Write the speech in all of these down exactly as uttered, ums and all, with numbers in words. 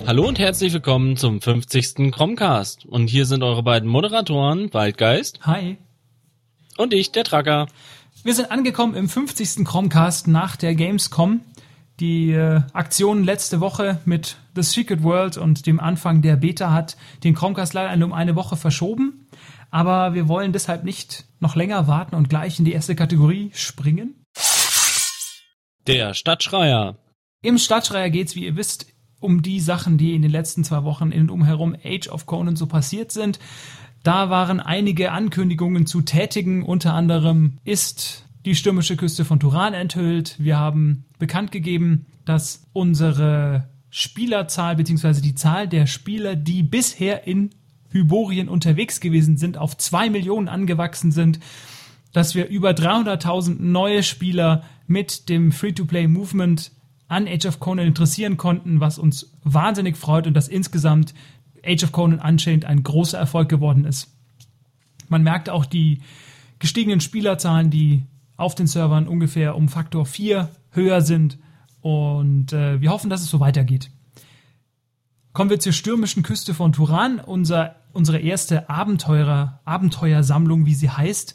Hallo und herzlich willkommen zum fünfzigsten Chromcast. Und hier sind eure beiden Moderatoren, Waldgeist. Hi. Und ich, der Tracker. Wir sind angekommen im fünfzigsten Chromcast nach der Gamescom. Die äh, Aktion letzte Woche mit The Secret World und dem Anfang der Beta hat den Chromcast leider um eine Woche verschoben. Aber wir wollen deshalb nicht noch länger warten und gleich in die erste Kategorie springen. Der Stadtschreier. Im Stadtschreier geht's, wie ihr wisst, um die Sachen, die in den letzten zwei Wochen in und umherum Age of Conan so passiert sind. Da waren einige Ankündigungen zu tätigen. Unter anderem ist die stürmische Küste von Turan enthüllt. Wir haben bekannt gegeben, dass unsere Spielerzahl bzw. die Zahl der Spieler, die bisher in Hyborien unterwegs gewesen sind, auf zwei Millionen angewachsen sind. Dass wir über dreihunderttausend neue Spieler mit dem Free-to-Play-Movement an Age of Conan interessieren konnten, was uns wahnsinnig freut und dass insgesamt Age of Conan Unchained ein großer Erfolg geworden ist. Man merkt auch die gestiegenen Spielerzahlen, die auf den Servern ungefähr um Faktor vier höher sind und äh, wir hoffen, dass es so weitergeht. Kommen wir zur stürmischen Küste von Turan, unser, unsere erste Abenteurer, Abenteuersammlung, wie sie heißt.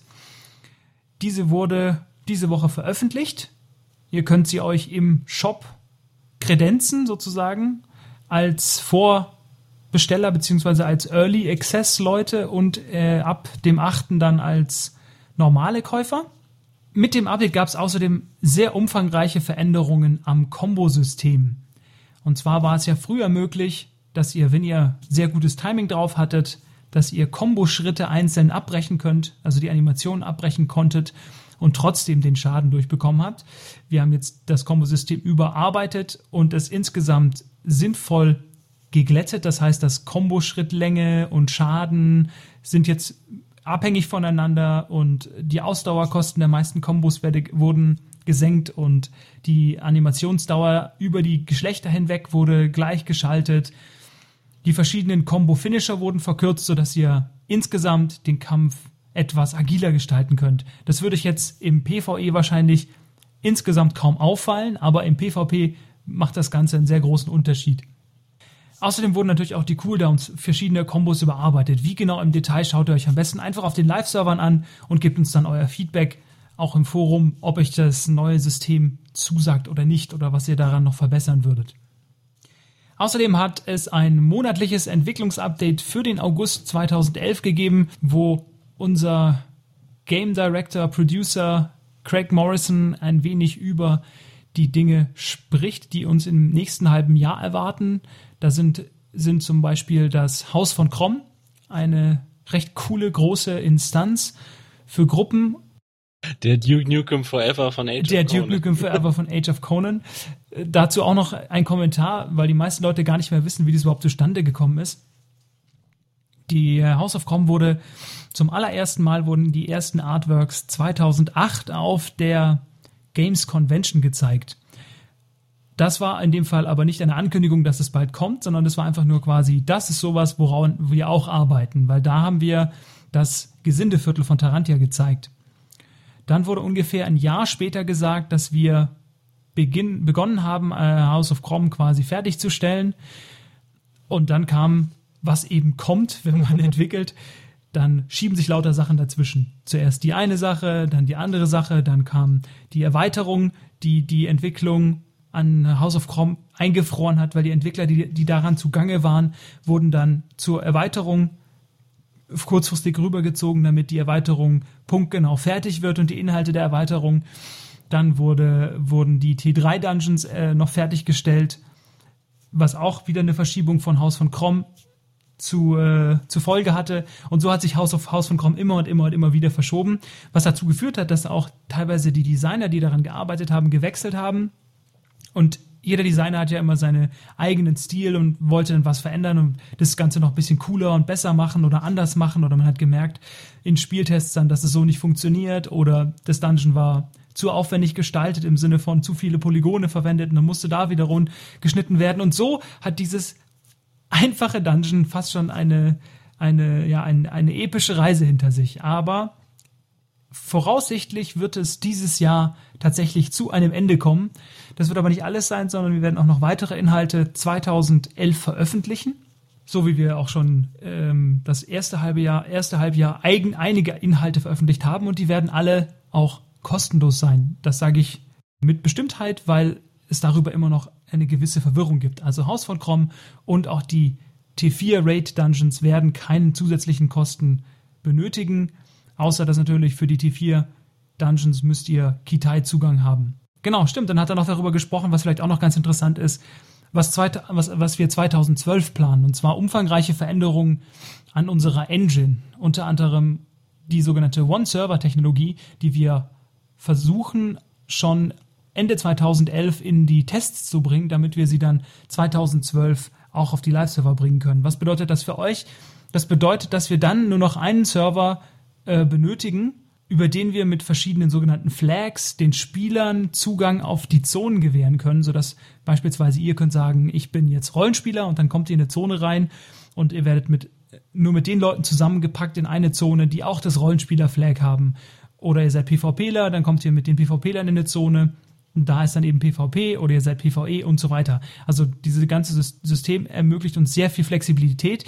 Diese wurde diese Woche veröffentlicht. Ihr könnt sie euch im Shop kredenzen, sozusagen, als Vorbesteller bzw. als Early Access Leute und äh, ab dem achten dann als normale Käufer. Mit dem Update gab es außerdem sehr umfangreiche Veränderungen am Kombosystem. Und zwar war es ja früher möglich, dass ihr, wenn ihr sehr gutes Timing drauf hattet, dass ihr Komboschritte einzeln abbrechen könnt, also die Animationen abbrechen konntet und trotzdem den Schaden durchbekommen habt. Wir haben jetzt das Kombosystem überarbeitet und es insgesamt sinnvoll geglättet. Das heißt, dass Komboschrittlänge und Schaden sind jetzt abhängig voneinander und die Ausdauerkosten der meisten Kombos wurden gesenkt und die Animationsdauer über die Geschlechter hinweg wurde gleichgeschaltet. Die verschiedenen Combo-Finisher wurden verkürzt, sodass ihr insgesamt den Kampf etwas agiler gestalten könnt. Das würde ich jetzt im PvE wahrscheinlich insgesamt kaum auffallen, aber im PvP macht das Ganze einen sehr großen Unterschied. Außerdem wurden natürlich auch die Cooldowns verschiedener Kombos überarbeitet. Wie genau im Detail schaut ihr euch am besten einfach auf den Live-Servern an und gebt uns dann euer Feedback, auch im Forum, ob euch das neue System zusagt oder nicht oder was ihr daran noch verbessern würdet. Außerdem hat es ein monatliches Entwicklungsupdate für den August zweitausendelf gegeben, wo unser Game Director, Producer Craig Morrison ein wenig über die Dinge spricht, die uns im nächsten halben Jahr erwarten. Da sind, sind zum Beispiel das Haus von Crom, eine recht coole, große Instanz für Gruppen. Der Duke Nukem Forever von Age Der of Conan. Duke Nukem Forever von Age of Conan. Äh, dazu auch noch ein Kommentar, weil die meisten Leute gar nicht mehr wissen, wie das überhaupt zustande gekommen ist. Die House of Crom wurde zum allerersten Mal wurden die ersten Artworks zweitausendacht auf der Games Convention gezeigt. Das war in dem Fall aber nicht eine Ankündigung, dass es bald kommt, sondern das war einfach nur quasi, das ist sowas, woran wir auch arbeiten, weil da haben wir das Gesindeviertel von Tarantia gezeigt. Dann wurde ungefähr ein Jahr später gesagt, dass wir beginn, begonnen haben, House of Crom quasi fertigzustellen. Und dann kam, was eben kommt, wenn man entwickelt, dann schieben sich lauter Sachen dazwischen. Zuerst die eine Sache, dann die andere Sache, dann kam die Erweiterung, die die Entwicklung an House of Crom eingefroren hat, weil die Entwickler, die, die daran zugange waren, wurden dann zur Erweiterung kurzfristig rübergezogen, damit die Erweiterung punktgenau fertig wird und die Inhalte der Erweiterung. Dann wurde, wurden die T drei Dungeons äh, noch fertiggestellt, was auch wieder eine Verschiebung von Haus von Crom zu, äh, zur Folge hatte. Und so hat sich House of House von Crom immer und immer und immer wieder verschoben, was dazu geführt hat, dass auch teilweise die Designer, die daran gearbeitet haben, gewechselt haben. Und jeder Designer hat ja immer seinen eigenen Stil und wollte dann was verändern und das Ganze noch ein bisschen cooler und besser machen oder anders machen. Oder man hat gemerkt in Spieltests dann, dass es so nicht funktioniert oder das Dungeon war zu aufwendig gestaltet im Sinne von zu viele Polygone verwendet und dann musste da wieder rund geschnitten werden. Und so hat dieses einfache Dungeon fast schon eine, eine, ja, eine, eine epische Reise hinter sich. Aber voraussichtlich wird es dieses Jahr tatsächlich zu einem Ende kommen. Das wird aber nicht alles sein, sondern wir werden auch noch weitere Inhalte zweitausendelf veröffentlichen. So wie wir auch schon ähm, das erste halbe Jahr, erste Halbjahr eigen, einige Inhalte veröffentlicht haben und die werden alle auch kostenlos sein. Das sage ich mit Bestimmtheit, weil es darüber immer noch eine gewisse Verwirrung gibt. Also Haus von Crom und auch die T vier Raid Dungeons werden keinen zusätzlichen Kosten benötigen, außer dass natürlich für die T vier Dungeons müsst ihr Kitai-Zugang haben. Genau, stimmt. Dann hat er noch darüber gesprochen, was vielleicht auch noch ganz interessant ist, was, zweit, was, was wir zweitausendzwölf planen. Und zwar umfangreiche Veränderungen an unserer Engine. Unter anderem die sogenannte One-Server-Technologie, die wir versuchen schon Ende zweitausendelf in die Tests zu bringen, damit wir sie dann zweitausendzwölf auch auf die Live-Server bringen können. Was bedeutet das für euch? Das bedeutet, dass wir dann nur noch einen Server äh, benötigen, über den wir mit verschiedenen sogenannten Flags den Spielern Zugang auf die Zonen gewähren können, sodass beispielsweise ihr könnt sagen, ich bin jetzt Rollenspieler und dann kommt ihr in eine Zone rein und ihr werdet mit nur mit den Leuten zusammengepackt in eine Zone, die auch das Rollenspieler-Flag haben. Oder ihr seid PvPler, dann kommt ihr mit den PvPlern in eine Zone und da ist dann eben PvP oder ihr seid PvE und so weiter. Also dieses ganze System ermöglicht uns sehr viel Flexibilität,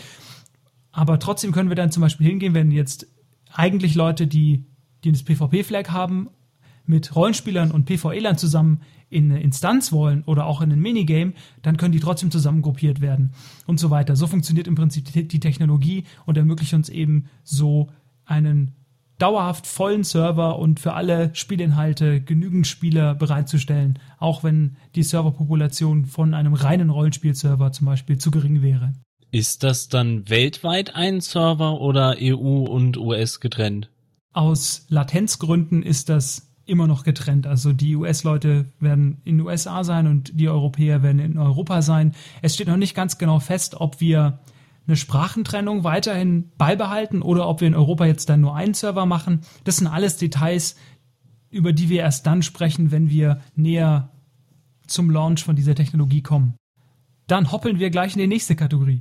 aber trotzdem können wir dann zum Beispiel hingehen, wenn jetzt eigentlich Leute, die, die das PvP-Flag haben, mit Rollenspielern und PvElern zusammen in eine Instanz wollen oder auch in ein Minigame, dann können die trotzdem zusammengruppiert werden und so weiter. So funktioniert im Prinzip die, die Technologie und ermöglicht uns eben so einen dauerhaft vollen Server und für alle Spielinhalte genügend Spieler bereitzustellen, auch wenn die Serverpopulation von einem reinen Rollenspielserver zum Beispiel zu gering wäre. Ist das dann weltweit ein Server oder E U und U S getrennt? Aus Latenzgründen ist das immer noch getrennt. Also die U S-Leute werden in den U S A sein und die Europäer werden in Europa sein. Es steht noch nicht ganz genau fest, ob wir eine Sprachentrennung weiterhin beibehalten oder ob wir in Europa jetzt dann nur einen Server machen. Das sind alles Details, über die wir erst dann sprechen, wenn wir näher zum Launch von dieser Technologie kommen. Dann hoppeln wir gleich in die nächste Kategorie.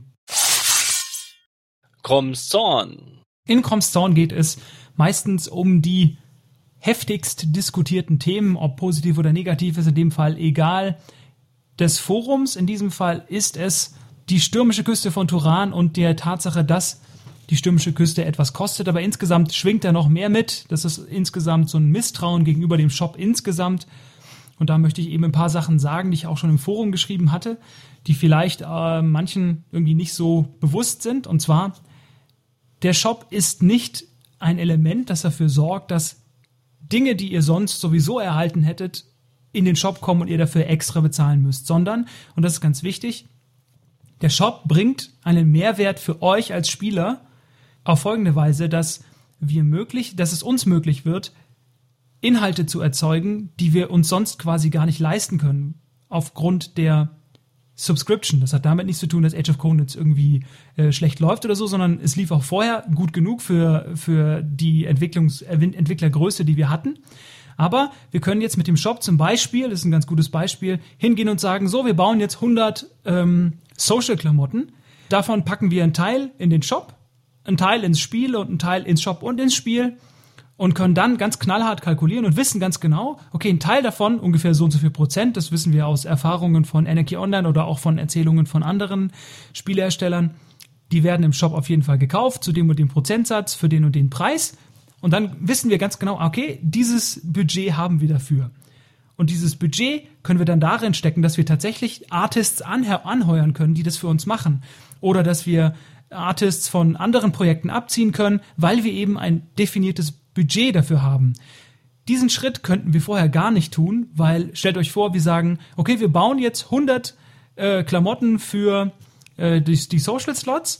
Chroms Zorn. In Chroms Zorn geht es meistens um die heftigst diskutierten Themen, ob positiv oder negativ ist in dem Fall egal. Des Forums, in diesem Fall ist es die stürmische Küste von Turan und der Tatsache, dass die stürmische Küste etwas kostet, aber insgesamt schwingt da noch mehr mit. Das ist insgesamt so ein Misstrauen gegenüber dem Shop insgesamt. Und da möchte ich eben ein paar Sachen sagen, die ich auch schon im Forum geschrieben hatte, die vielleicht äh, manchen irgendwie nicht so bewusst sind. Und zwar, der Shop ist nicht ein Element, das dafür sorgt, dass Dinge, die ihr sonst sowieso erhalten hättet, in den Shop kommen und ihr dafür extra bezahlen müsst, sondern, und das ist ganz wichtig, der Shop bringt einen Mehrwert für euch als Spieler auf folgende Weise, dass wir möglich, dass es uns möglich wird, Inhalte zu erzeugen, die wir uns sonst quasi gar nicht leisten können, aufgrund der Subscription. Das hat damit nichts zu tun, dass Age of Conan jetzt irgendwie äh, schlecht läuft oder so, sondern es lief auch vorher gut genug für, für die Entwicklungs- Entwicklergröße, die wir hatten. Aber wir können jetzt mit dem Shop zum Beispiel, das ist ein ganz gutes Beispiel, hingehen und sagen, so, wir bauen jetzt hundert ähm, Social-Klamotten. Davon packen wir einen Teil in den Shop, einen Teil ins Spiel und einen Teil ins Shop und ins Spiel und können dann ganz knallhart kalkulieren und wissen ganz genau, okay, ein Teil davon, ungefähr so und so viel Prozent, das wissen wir aus Erfahrungen von Anarchy Online oder auch von Erzählungen von anderen Spieleherstellern, die werden im Shop auf jeden Fall gekauft, zu dem und dem Prozentsatz, für den und den Preis. Und dann wissen wir ganz genau, okay, dieses Budget haben wir dafür. Und dieses Budget können wir dann darin stecken, dass wir tatsächlich Artists anhe- anheuern können, die das für uns machen. Oder dass wir Artists von anderen Projekten abziehen können, weil wir eben ein definiertes Budget dafür haben. Diesen Schritt könnten wir vorher gar nicht tun, weil, stellt euch vor, wir sagen, okay, wir bauen jetzt hundert äh, Klamotten für äh, die, die Social Slots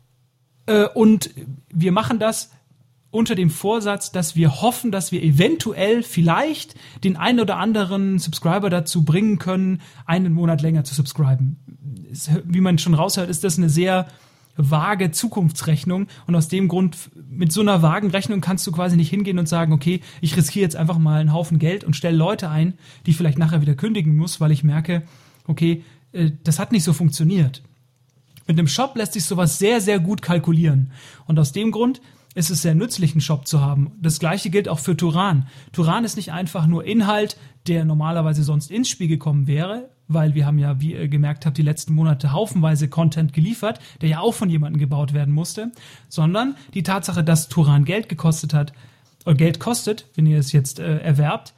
äh, und wir machen das unter dem Vorsatz, dass wir hoffen, dass wir eventuell vielleicht den einen oder anderen Subscriber dazu bringen können, einen Monat länger zu subscriben. Wie man schon raushört, ist das eine sehr vage Zukunftsrechnung und aus dem Grund, mit so einer vagen Rechnung kannst du quasi nicht hingehen und sagen, okay, ich riskiere jetzt einfach mal einen Haufen Geld und stelle Leute ein, die ich vielleicht nachher wieder kündigen muss, weil ich merke, okay, das hat nicht so funktioniert. Mit einem Shop lässt sich sowas sehr, sehr gut kalkulieren und aus dem Grund ist es sehr nützlich, einen Shop zu haben. Das gleiche gilt auch für Turan. Turan ist nicht einfach nur Inhalt, der normalerweise sonst ins Spiel gekommen wäre, weil wir haben ja, wie ihr gemerkt habt, die letzten Monate haufenweise Content geliefert, der ja auch von jemandem gebaut werden musste, sondern die Tatsache, dass Turan Geld gekostet hat, oder Geld kostet, wenn ihr es jetzt äh, erwerbt,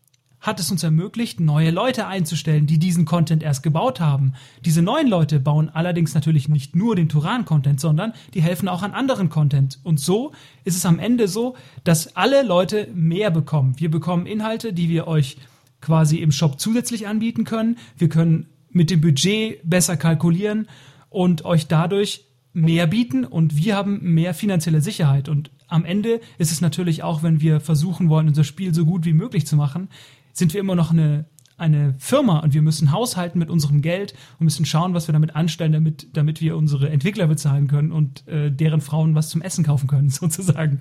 hat es uns ermöglicht, neue Leute einzustellen, die diesen Content erst gebaut haben. Diese neuen Leute bauen allerdings natürlich nicht nur den Turan-Content, sondern die helfen auch an anderen Content. Und so ist es am Ende so, dass alle Leute mehr bekommen. Wir bekommen Inhalte, die wir euch quasi im Shop zusätzlich anbieten können. Wir können mit dem Budget besser kalkulieren und euch dadurch mehr bieten und wir haben mehr finanzielle Sicherheit. Und am Ende ist es natürlich auch, wenn wir versuchen wollen, unser Spiel so gut wie möglich zu machen, sind wir immer noch eine, eine Firma und wir müssen haushalten mit unserem Geld und müssen schauen, was wir damit anstellen, damit, damit wir unsere Entwickler bezahlen können und äh, deren Frauen was zum Essen kaufen können, sozusagen.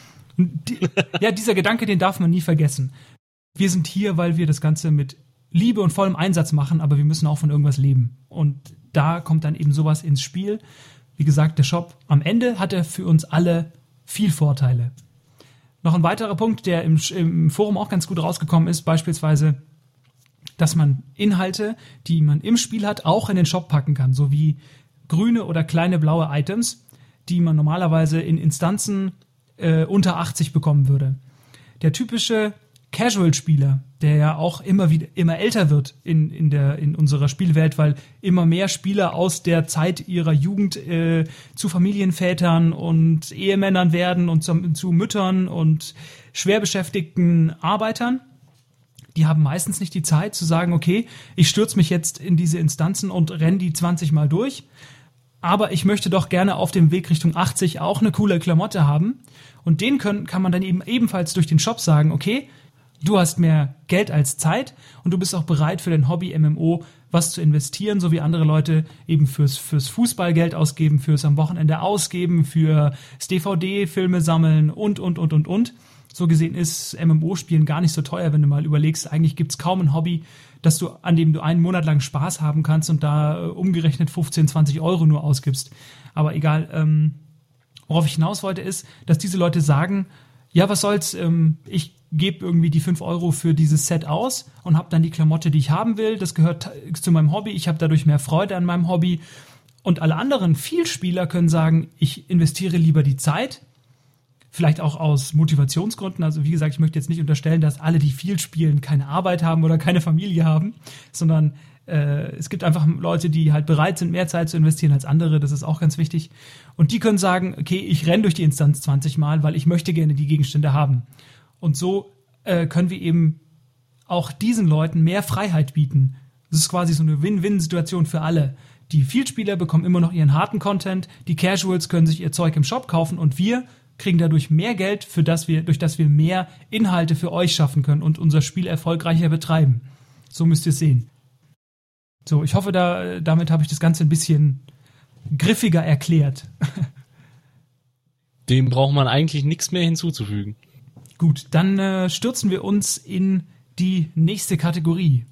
Und die, ja, dieser Gedanke, den darf man nie vergessen. Wir sind hier, weil wir das Ganze mit Liebe und vollem Einsatz machen, aber wir müssen auch von irgendwas leben. Und da kommt dann eben sowas ins Spiel. Wie gesagt, der Shop am Ende hat er für uns alle viel Vorteile. Noch ein weiterer Punkt, der im, im Forum auch ganz gut rausgekommen ist, beispielsweise, dass man Inhalte, die man im Spiel hat, auch in den Shop packen kann, so wie grüne oder kleine blaue Items, die man normalerweise in Instanzen äh, unter achtzig bekommen würde. Der typische Casual-Spieler, der ja auch immer wieder immer älter wird in in der in unserer Spielwelt, weil immer mehr Spieler aus der Zeit ihrer Jugend äh, zu Familienvätern und Ehemännern werden und zu, zu Müttern und schwer beschäftigten Arbeitern. Die haben meistens nicht die Zeit zu sagen, okay, ich stürze mich jetzt in diese Instanzen und renne die zwanzig Mal durch, aber ich möchte doch gerne auf dem Weg Richtung achtzig auch eine coole Klamotte haben. Und den können, kann man dann eben ebenfalls durch den Shop sagen, okay, du hast mehr Geld als Zeit und du bist auch bereit für dein Hobby-M M O was zu investieren, so wie andere Leute eben fürs, fürs Fußball Geld ausgeben, fürs am Wochenende ausgeben, fürs D V D-Filme sammeln und, und, und, und, und. So gesehen ist M M O-Spielen gar nicht so teuer, wenn du mal überlegst, eigentlich gibt's kaum ein Hobby, dass du, an dem du einen Monat lang Spaß haben kannst und da äh, umgerechnet fünfzehn, zwanzig Euro nur ausgibst. Aber egal, ähm, worauf ich hinaus wollte ist, dass diese Leute sagen, ja, was soll's, ähm, ich gebe irgendwie die fünf Euro für dieses Set aus und habe dann die Klamotte, die ich haben will. Das gehört zu meinem Hobby. Ich habe dadurch mehr Freude an meinem Hobby. Und alle anderen Vielspieler können sagen, ich investiere lieber die Zeit, vielleicht auch aus Motivationsgründen. Also wie gesagt, ich möchte jetzt nicht unterstellen, dass alle, die viel spielen, keine Arbeit haben oder keine Familie haben, sondern äh, es gibt einfach Leute, die halt bereit sind, mehr Zeit zu investieren als andere. Das ist auch ganz wichtig. Und die können sagen, okay, ich renne durch die Instanz zwanzig Mal, weil ich möchte gerne die Gegenstände haben. Und so äh, können wir eben auch diesen Leuten mehr Freiheit bieten. Das ist quasi so eine Win-Win-Situation für alle. Die Vielspieler bekommen immer noch ihren harten Content, die Casuals können sich ihr Zeug im Shop kaufen und wir kriegen dadurch mehr Geld, für das wir, durch das wir mehr Inhalte für euch schaffen können und unser Spiel erfolgreicher betreiben. So müsst ihr es sehen. So, ich hoffe, da, damit habe ich das Ganze ein bisschen griffiger erklärt. Dem braucht man eigentlich nichts mehr hinzuzufügen. Gut, dann äh, stürzen wir uns in die nächste Kategorie.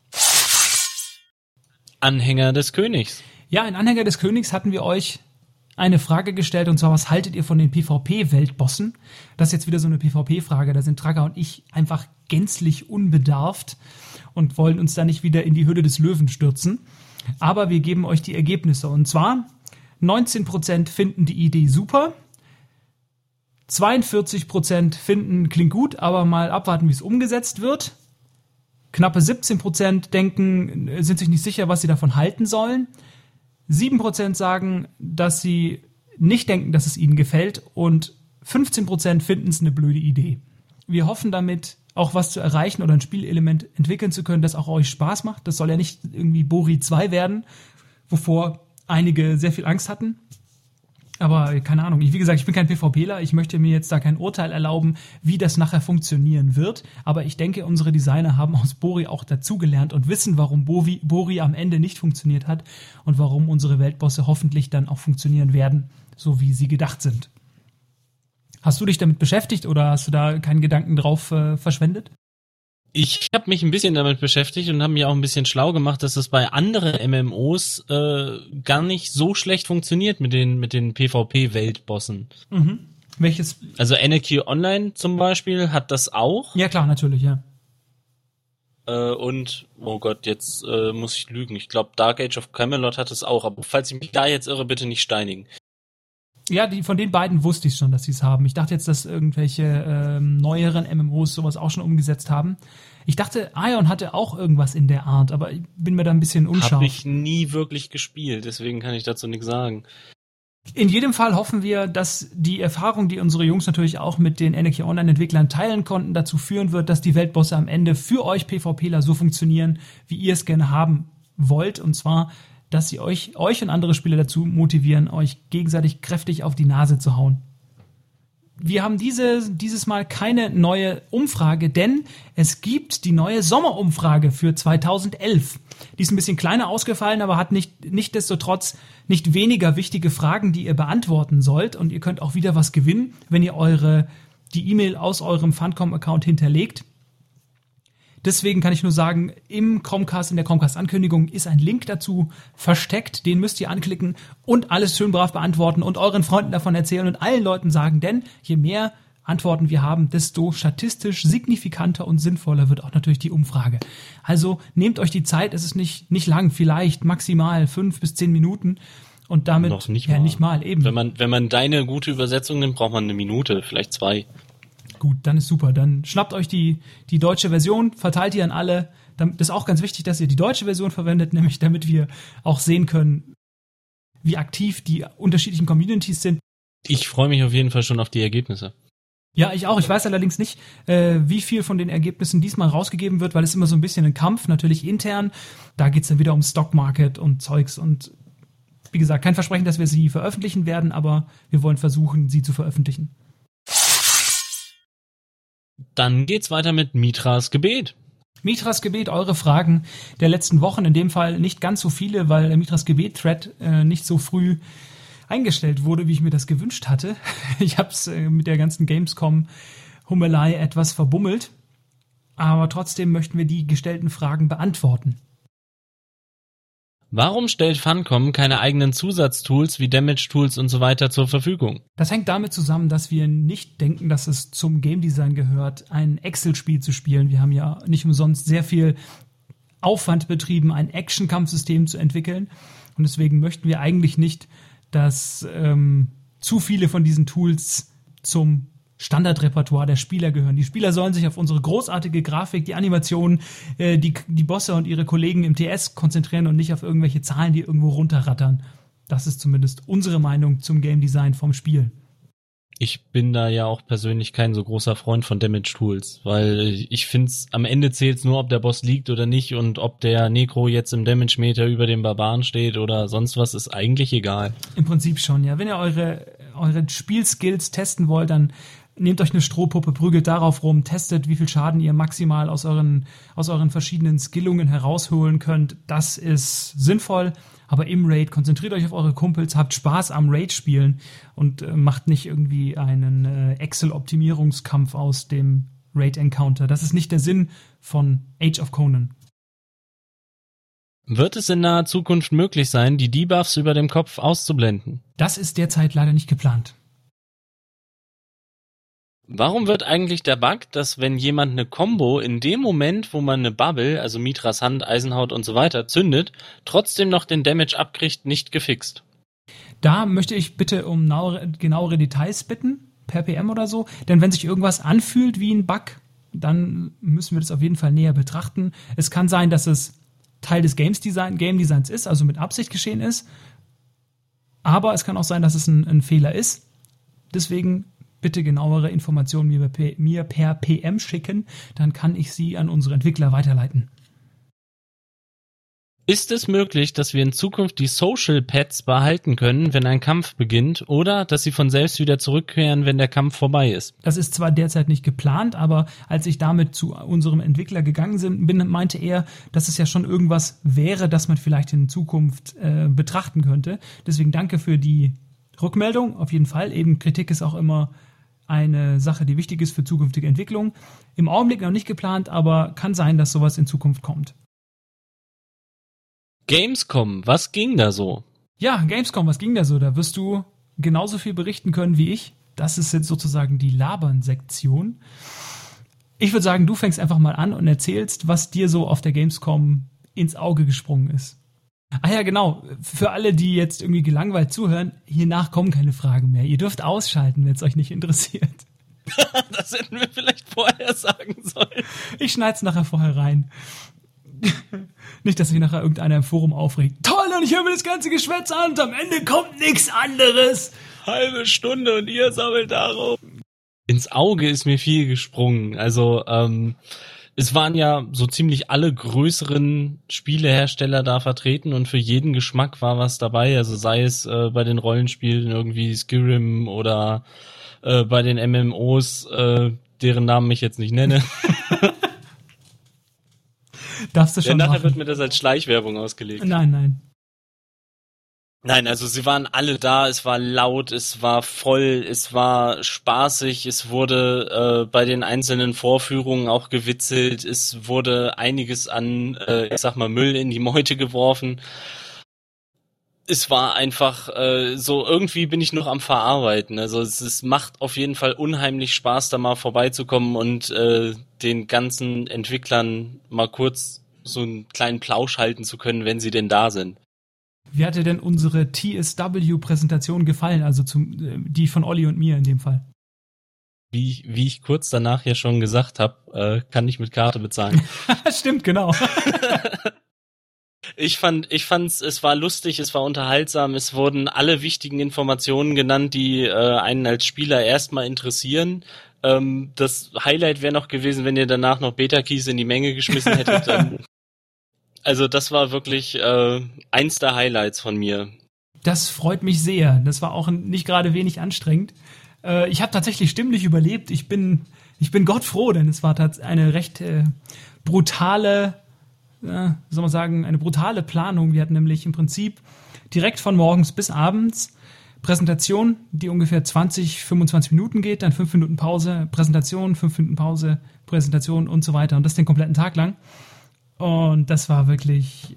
Anhänger des Königs. Ja, in Anhänger des Königs hatten wir euch eine Frage gestellt, und zwar, was haltet ihr von den PvP-Weltbossen? Das ist jetzt wieder so eine PvP-Frage, da sind Tracker und ich einfach gänzlich unbedarft und wollen uns da nicht wieder in die Höhle des Löwen stürzen. Aber wir geben euch die Ergebnisse, und zwar neunzehn Prozent finden die Idee super, zweiundvierzig Prozent finden, klingt gut, aber mal abwarten, wie es umgesetzt wird. Knappe siebzehn Prozent denken, sind sich nicht sicher, was sie davon halten sollen. sieben Prozent sagen, dass sie nicht denken, dass es ihnen gefällt. Und fünfzehn Prozent finden es eine blöde Idee. Wir hoffen damit, auch was zu erreichen oder ein Spielelement entwickeln zu können, das auch euch Spaß macht. Das soll ja nicht irgendwie Bori zwei werden, wovor einige sehr viel Angst hatten. Aber keine Ahnung, ich, wie gesagt, ich bin kein PvPler, ich möchte mir jetzt da kein Urteil erlauben, wie das nachher funktionieren wird. Aber ich denke, unsere Designer haben aus Bori auch dazugelernt und wissen, warum Bori, Bori am Ende nicht funktioniert hat und warum unsere Weltbosse hoffentlich dann auch funktionieren werden, so wie sie gedacht sind. Hast du dich damit beschäftigt oder hast du da keinen Gedanken drauf äh, verschwendet? Ich habe mich ein bisschen damit beschäftigt und habe mir auch ein bisschen schlau gemacht, dass das bei anderen M M Os äh, gar nicht so schlecht funktioniert mit den mit den PvP-Weltbossen. Mhm. Welches? Also Anarchy Online zum Beispiel hat das auch. Ja klar, natürlich, ja. Äh, und, oh Gott, jetzt äh, muss ich lügen. Ich glaube, Dark Age of Camelot hat es auch. Aber falls ich mich da jetzt irre, bitte nicht steinigen. Ja, die, von den beiden wusste ich schon, dass sie es haben. Ich dachte jetzt, dass irgendwelche ähm, neueren M M Os sowas auch schon umgesetzt haben. Ich dachte, Ion hatte auch irgendwas in der Art, aber ich bin mir da ein bisschen unscharf. Habe ich nie wirklich gespielt, deswegen kann ich dazu nichts sagen. In jedem Fall hoffen wir, dass die Erfahrung, die unsere Jungs natürlich auch mit den Anarchy Online-Entwicklern teilen konnten, dazu führen wird, dass die Weltbosse am Ende für euch PvPler so funktionieren, wie ihr es gerne haben wollt. Und zwar, dass sie euch, euch und andere Spieler dazu motivieren, euch gegenseitig kräftig auf die Nase zu hauen. Wir haben diese, dieses Mal keine neue Umfrage, denn es gibt die neue Sommerumfrage für zweitausendelf. Die ist ein bisschen kleiner ausgefallen, aber hat nicht, nichtsdestotrotz nicht weniger wichtige Fragen, die ihr beantworten sollt. Und ihr könnt auch wieder was gewinnen, wenn ihr eure, die E-Mail aus eurem Funcom-Account hinterlegt. Deswegen kann ich nur sagen, im Chromecast, in der Chromecast-Ankündigung ist ein Link dazu versteckt. Den müsst ihr anklicken und alles schön brav beantworten und euren Freunden davon erzählen und allen Leuten sagen. Denn je mehr Antworten wir haben, desto statistisch signifikanter und sinnvoller wird auch natürlich die Umfrage. Also nehmt euch die Zeit, es ist nicht, nicht lang, vielleicht maximal fünf bis zehn Minuten. Und damit, Noch nicht ja mal. nicht mal, eben. Wenn man, wenn man deine gute Übersetzung nimmt, braucht man eine Minute, vielleicht zwei. Gut, dann ist super. Dann schnappt euch die, die deutsche Version, verteilt die an alle. Das ist auch ganz wichtig, dass ihr die deutsche Version verwendet, nämlich damit wir auch sehen können, wie aktiv die unterschiedlichen Communities sind. Ich freue mich auf jeden Fall schon auf die Ergebnisse. Ja, ich auch. Ich weiß allerdings nicht, äh, wie viel von den Ergebnissen diesmal rausgegeben wird, weil es immer so ein bisschen ein Kampf, natürlich intern. Da geht's dann wieder um Stockmarket und Zeugs und wie gesagt, kein Versprechen, dass wir sie veröffentlichen werden, aber wir wollen versuchen, sie zu veröffentlichen. Dann geht's weiter mit Mithras Gebet. Mithras Gebet, eure Fragen der letzten Wochen, in dem Fall nicht ganz so viele, weil der Mithras Gebet-Thread äh, nicht so früh eingestellt wurde, wie ich mir das gewünscht hatte. Ich habe es äh, mit der ganzen Gamescom-Hummelei etwas verbummelt, aber trotzdem möchten wir die gestellten Fragen beantworten. Warum stellt Funcom keine eigenen Zusatztools wie Damage-Tools und so weiter zur Verfügung? Das hängt damit zusammen, dass wir nicht denken, dass es zum Game Design gehört, ein Excel-Spiel zu spielen. Wir haben ja nicht umsonst sehr viel Aufwand betrieben, ein Action-Kampfsystem zu entwickeln. Und deswegen möchten wir eigentlich nicht, dass ähm, zu viele von diesen Tools zum Standardrepertoire der Spieler gehören. Die Spieler sollen sich auf unsere großartige Grafik, die Animationen, äh, die, die Bosse und ihre Kollegen im T S konzentrieren und nicht auf irgendwelche Zahlen, die irgendwo runterrattern. Das ist zumindest unsere Meinung zum Game Design vom Spiel. Ich bin da ja auch persönlich kein so großer Freund von Damage-Tools, weil ich find's, am Ende zählt's nur, ob der Boss liegt oder nicht und ob der Necro jetzt im Damage-Meter über dem Barbaren steht oder sonst was, ist eigentlich egal. Im Prinzip schon, ja. Wenn ihr eure, eure Spielskills testen wollt, dann nehmt euch eine Strohpuppe, prügelt darauf rum, testet, wie viel Schaden ihr maximal aus euren, aus euren verschiedenen Skillungen herausholen könnt. Das ist sinnvoll, aber im Raid konzentriert euch auf eure Kumpels, habt Spaß am Raid-Spielen und äh, macht nicht irgendwie einen äh, Excel-Optimierungskampf aus dem Raid-Encounter. Das ist nicht der Sinn von Age of Conan. Wird es in naher Zukunft möglich sein, die Debuffs über dem Kopf auszublenden? Das ist derzeit leider nicht geplant. Warum wird eigentlich der Bug, dass wenn jemand eine Combo in dem Moment, wo man eine Bubble, also Mithras Hand, Eisenhaut und so weiter, zündet, trotzdem noch den Damage abkriegt, nicht gefixt? Da möchte ich bitte um genauere, genauere Details bitten, per P M oder so, denn wenn sich irgendwas anfühlt wie ein Bug, dann müssen wir das auf jeden Fall näher betrachten. Es kann sein, dass es Teil des Games Design, Game Designs ist, also mit Absicht geschehen ist, aber es kann auch sein, dass es ein, ein Fehler ist. Deswegen bitte genauere Informationen mir per, mir per P M schicken, dann kann ich sie an unsere Entwickler weiterleiten. Ist es möglich, dass wir in Zukunft die Social Pets behalten können, wenn ein Kampf beginnt, oder dass sie von selbst wieder zurückkehren, wenn der Kampf vorbei ist? Das ist zwar derzeit nicht geplant, aber als ich damit zu unserem Entwickler gegangen bin, meinte er, dass es ja schon irgendwas wäre, das man vielleicht in Zukunft äh, betrachten könnte. Deswegen danke für die Rückmeldung. Auf jeden Fall. Eben Kritik ist auch immer eine Sache, die wichtig ist für zukünftige Entwicklung. Im Augenblick noch nicht geplant, aber kann sein, dass sowas in Zukunft kommt. Gamescom, was ging da so? Ja, Gamescom, was ging da so? Da wirst du genauso viel berichten können wie ich. das ist jetzt sozusagen die Labern-Sektion. Ich würde sagen, du fängst einfach mal an und erzählst, was dir so auf der Gamescom ins Auge gesprungen ist. Ah ja, genau. Für alle, die jetzt irgendwie gelangweilt zuhören, hiernach kommen keine Fragen mehr. Ihr dürft ausschalten, wenn es euch nicht interessiert. Das hätten wir vielleicht vorher sagen sollen. Ich schneid's nachher vorher rein. Nicht, dass sich nachher irgendeiner im Forum aufregt. Toll, und ich höre mir das ganze Geschwätz an und am Ende kommt nichts anderes. Halbe Stunde und ihr sammelt darauf. Ins Auge ist mir viel gesprungen. Also, ähm, es waren ja so ziemlich alle größeren Spielehersteller da vertreten und für jeden Geschmack war was dabei. Also sei es äh, bei den Rollenspielen irgendwie Skyrim oder äh, bei den M M Os, äh, deren Namen ich jetzt nicht nenne. Darfst du schon ja, nachher machen. wird mir das als Schleichwerbung ausgelegt. Nein, nein. Nein, also sie waren alle da, es war laut, es war voll, es war spaßig, es wurde äh, bei den einzelnen Vorführungen auch gewitzelt, es wurde einiges an, äh, ich sag mal, Müll in die Meute geworfen. Es war einfach äh, so, irgendwie bin ich noch am Verarbeiten. Also es, es macht auf jeden Fall unheimlich Spaß, da mal vorbeizukommen und äh, den ganzen Entwicklern mal kurz so einen kleinen Plausch halten zu können, wenn sie denn da sind. Wie hat dir denn unsere T S W-Präsentation gefallen? Also zum, die von Olli und mir in dem Fall. Wie ich, wie ich kurz danach ja schon gesagt habe, äh, kann ich mit Karte bezahlen. Stimmt, genau. Ich fand, ich fand's, es war lustig, es war unterhaltsam, es wurden alle wichtigen Informationen genannt, die äh, einen als Spieler erstmal interessieren. Ähm, das Highlight wäre noch gewesen, wenn ihr danach noch Beta-Keys in die Menge geschmissen hättet. Dann, also das war wirklich äh, eins der Highlights von mir. Das freut mich sehr. Das war auch nicht gerade wenig anstrengend. Äh, ich habe tatsächlich stimmlich überlebt. Ich bin, ich bin Gott froh, denn es war tatsächlich eine recht äh, brutale, äh, wie soll man sagen, eine brutale Planung. Wir hatten nämlich im Prinzip direkt von morgens bis abends Präsentation, die ungefähr zwanzig, fünfundzwanzig Minuten geht, dann fünf Minuten Pause, Präsentation, fünf Minuten Pause, Präsentation und so weiter. Und das den kompletten Tag lang. Und das war wirklich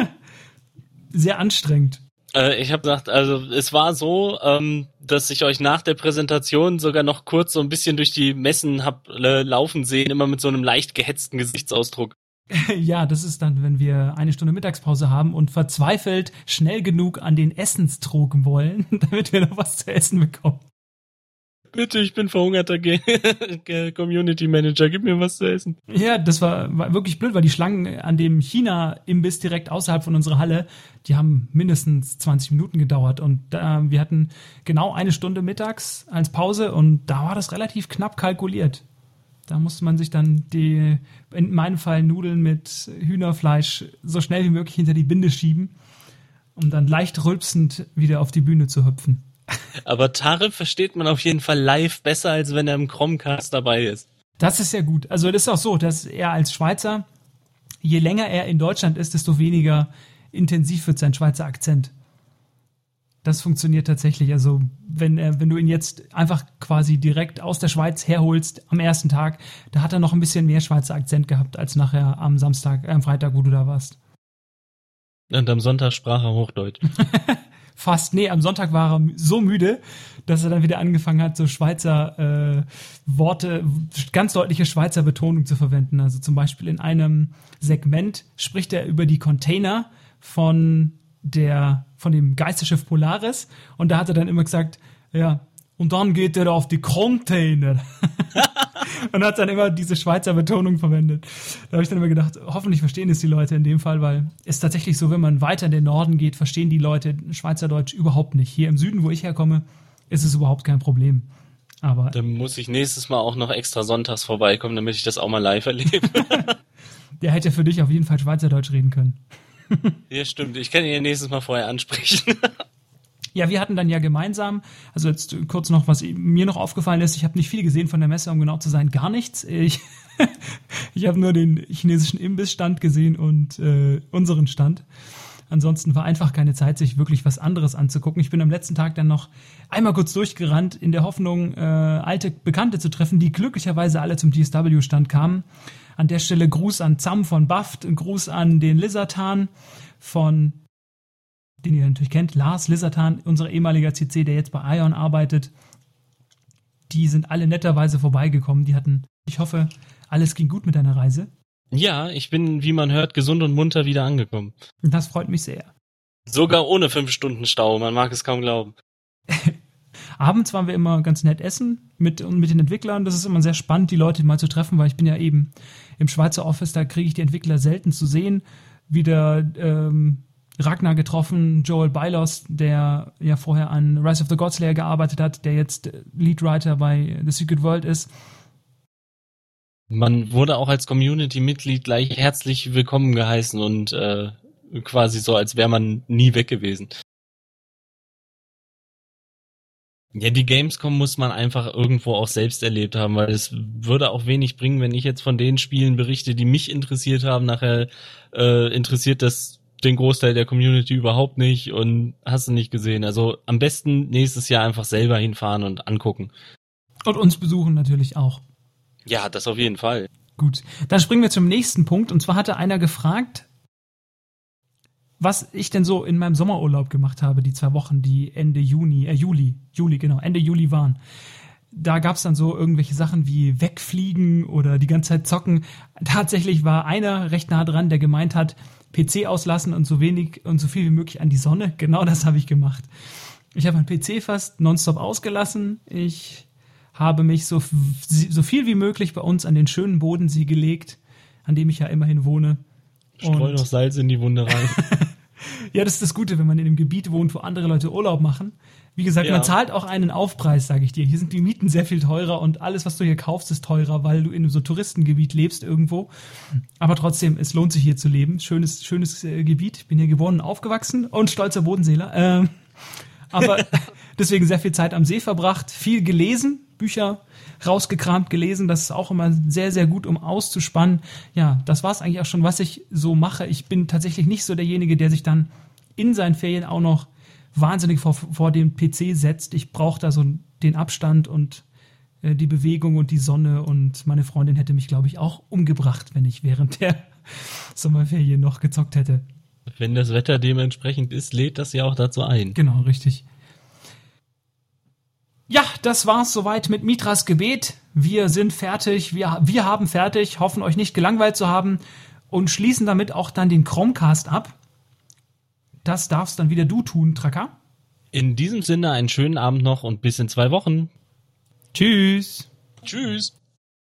sehr anstrengend. Äh, ich habe gesagt, also es war so, ähm, dass ich euch nach der Präsentation sogar noch kurz so ein bisschen durch die Messen hab äh, laufen sehen, immer mit so einem leicht gehetzten Gesichtsausdruck. Ja, das ist dann, wenn wir eine Stunde Mittagspause haben und verzweifelt schnell genug an den Essenstrog wollen, damit wir noch was zu essen bekommen. Bitte, ich bin verhungerter G- Community Manager, gib mir was zu essen. Ja, das war, war wirklich blöd, weil die Schlangen an dem China-Imbiss direkt außerhalb von unserer Halle, die haben mindestens zwanzig Minuten gedauert und äh, wir hatten genau eine Stunde mittags als Pause und da war das relativ knapp kalkuliert. Da musste man sich dann die, in meinem Fall Nudeln mit Hühnerfleisch so schnell wie möglich hinter die Binde schieben, um dann leicht rülpsend wieder auf die Bühne zu hüpfen. Aber Tarek versteht man auf jeden Fall live besser, als wenn er im Chromecast dabei ist. Das ist ja gut. Also das ist auch so, dass er als Schweizer, je länger er in Deutschland ist, desto weniger intensiv wird sein Schweizer Akzent. Das funktioniert tatsächlich. Also wenn er, wenn du ihn jetzt einfach quasi direkt aus der Schweiz herholst am ersten Tag, da hat er noch ein bisschen mehr Schweizer Akzent gehabt als nachher am Samstag, äh, am Freitag, wo du da warst. Und am Sonntag sprach er Hochdeutsch. Fast, nee, am Sonntag war er so müde, dass er dann wieder angefangen hat, so Schweizer äh, Worte, ganz deutliche Schweizer Betonung zu verwenden. Also zum Beispiel in einem Segment spricht er über die Container von der, von dem Geisterschiff Polaris und da hat er dann immer gesagt, ja, und dann geht er auf die Container. Und hat dann immer diese Schweizer Betonung verwendet. Da habe ich dann immer gedacht, hoffentlich verstehen es die Leute in dem Fall, weil es tatsächlich so, wenn man weiter in den Norden geht, verstehen die Leute Schweizerdeutsch überhaupt nicht. Hier im Süden, wo ich herkomme, ist es überhaupt kein Problem. Aber dann muss ich nächstes Mal auch noch extra sonntags vorbeikommen, damit ich das auch mal live erlebe. Der hätte für dich auf jeden Fall Schweizerdeutsch reden können. Ja, stimmt. Ich kann ihn ja nächstes Mal vorher ansprechen. Ja, wir hatten dann ja gemeinsam, also jetzt kurz noch, was mir noch aufgefallen ist, ich habe nicht viel gesehen von der Messe, um genau zu sein, gar nichts. Ich, ich habe nur den chinesischen Imbissstand gesehen und äh, unseren Stand. Ansonsten war einfach keine Zeit, sich wirklich was anderes anzugucken. Ich bin am letzten Tag dann noch einmal kurz durchgerannt, in der Hoffnung, äh, alte Bekannte zu treffen, die glücklicherweise alle zum T S W-Stand kamen. An der Stelle Gruß an Zam von Baft, ein Gruß an den Lizartan von, den ihr natürlich kennt, Lars Lizartan, unser ehemaliger C C, der jetzt bei Ion arbeitet. die sind alle netterweise vorbeigekommen. Die hatten, ich hoffe, alles ging gut mit deiner Reise. Ja, ich bin, wie man hört, gesund und munter wieder angekommen. Das freut mich sehr. Sogar ohne fünf Stunden Stau, man mag es kaum glauben. Abends waren wir immer ganz nett essen mit, mit den Entwicklern. Das ist immer sehr spannend, die Leute mal zu treffen, weil ich bin ja eben im Schweizer Office, da kriege ich die Entwickler selten zu sehen. Wieder ähm, Ragnar getroffen, Joel Bylos, der ja vorher an Rise of the Godslayer gearbeitet hat, der jetzt Leadwriter bei The Secret World ist. Man wurde auch als Community-Mitglied gleich herzlich willkommen geheißen und äh, quasi so, als wäre man nie weg gewesen. Ja, die Gamescom muss man einfach irgendwo auch selbst erlebt haben, weil es würde auch wenig bringen, wenn ich jetzt von den Spielen berichte, die mich interessiert haben. Nachher äh, interessiert das den Großteil der Community überhaupt nicht und hast du nicht gesehen. Also am besten nächstes Jahr einfach selber hinfahren und angucken. Und uns besuchen natürlich auch. Ja, das auf jeden Fall. Gut, dann springen wir zum nächsten Punkt. Und zwar hatte einer gefragt, was ich denn so in meinem Sommerurlaub gemacht habe, die zwei Wochen, die Ende Juni, äh Juli, Juli, genau, Ende Juli waren. Da gab's dann so irgendwelche Sachen wie wegfliegen oder die ganze Zeit zocken. Tatsächlich war einer recht nah dran, der gemeint hat, P C auslassen und so wenig und so viel wie möglich an die Sonne. Genau das habe ich gemacht. Ich habe meinen P C fast nonstop ausgelassen. Ich habe mich so, so viel wie möglich bei uns an den schönen Bodensee gelegt, an dem ich ja immerhin wohne. Streu noch Salz in die Wunde rein. Ja, das ist das Gute, wenn man in einem Gebiet wohnt, wo andere Leute Urlaub machen. Wie gesagt, ja. Man zahlt auch einen Aufpreis, sage ich dir. Hier sind die Mieten sehr viel teurer und alles, was du hier kaufst, ist teurer, weil du in so einem Touristengebiet lebst irgendwo. Aber trotzdem, es lohnt sich hier zu leben. Schönes, schönes äh, Gebiet. Ich bin hier geboren und aufgewachsen und stolzer Bodenseeler. Ähm, aber deswegen sehr viel Zeit am See verbracht, viel gelesen, Bücher rausgekramt, gelesen. Das ist auch immer sehr, sehr gut, um auszuspannen. Ja, das war es eigentlich auch schon, was ich so mache. Ich bin tatsächlich nicht so derjenige, der sich dann in seinen Ferien auch noch wahnsinnig vor, vor den P C setzt. Ich brauche da so den Abstand und äh, die Bewegung und die Sonne. Und meine Freundin hätte mich, glaube ich, auch umgebracht, wenn ich während der Sommerferien noch gezockt hätte. Wenn das Wetter dementsprechend ist, lädt das ja auch dazu ein. Genau, richtig. Ja, das war's soweit mit Mitras Gebet. Wir sind fertig, wir, wir haben fertig, hoffen euch nicht gelangweilt zu haben und schließen damit auch dann den Chromecast ab. Das darfst dann wieder du tun, Tracker. In diesem Sinne einen schönen Abend noch und bis in zwei Wochen. Tschüss. Tschüss.